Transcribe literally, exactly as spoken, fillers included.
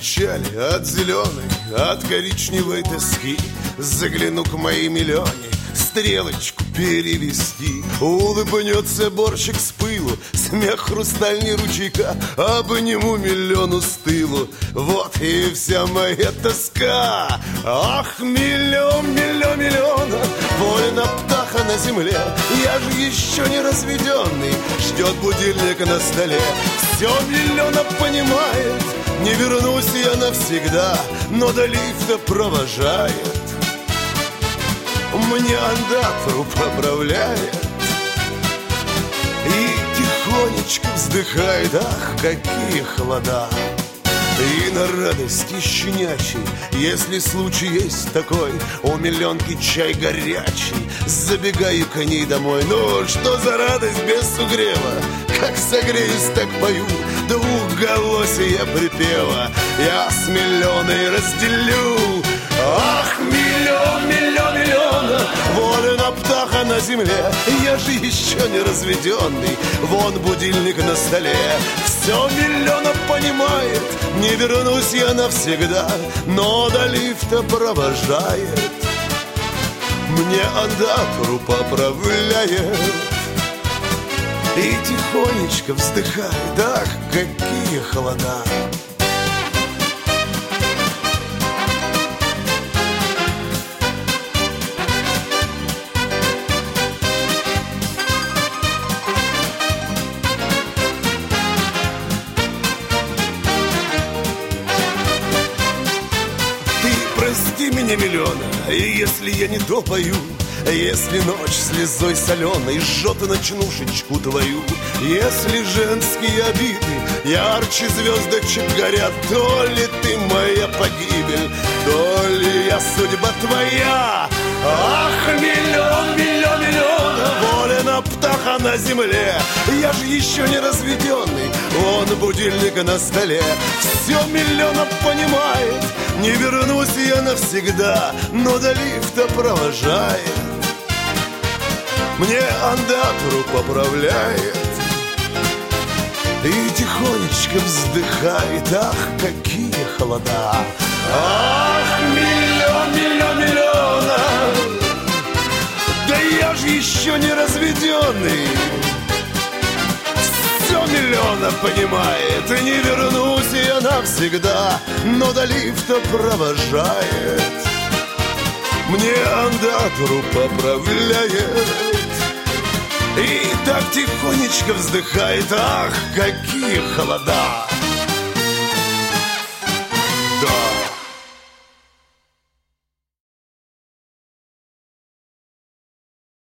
печали, от зеленой, от коричневой тоски загляну к моей Милене, стрелочку перевести. Улыбнется борщик с пылу, смех хрустальный ручейка, обниму Милену с тылу. Вот и вся моя тоска. Ах, Милен, Милен, Милена, вольна птаха на земле. Я же еще не разведенный, ждет будильник на столе. Все Милена понимает, не вернусь я навсегда, но до лифта провожает. Мне андатуру поправляет и тихонечко вздыхает. Ах, какие холода! И на радости щенячьей, если случай есть такой, у Миленки чай горячий, забегаю к ней домой. Ну, что за радость без сугрева? Как согреюсь, так пою, двухголосие припева я с Миленой разделю. Ах, Милен, Милен, Милена, вольна птаха на земле. Я же еще не разведенный, вон будильник на столе. Все Милена понимает, не вернусь я навсегда, но до лифта провожает, мне андатуру поправляет и тихонечко вздыхает. Ах, какие холода! Прости меня, Милена, и если я не допою, если ночь слезой соленой жжет ночнушечку твою, если женские обиды ярче звездочек горят, то ли ты моя погибель, то ли я судьба твоя. Ах, Милен, Милен, Милена, вольна птаха на земле. Я же еще не разведенный, вон будильник на столе. Все Милена понимает, не вернусь я навсегда, но до лифта провожает, мне андатуру поправляет и тихонечко вздыхает. Ах, какие холода! Ах, Милен, Милен, Милена, да я же еще не разведенный. Все Милена понимает, и не вернусь я навсегда, но до лифта провожает, мне андатуру поправляет и так тихонечко вздыхает. Ах, какие холода!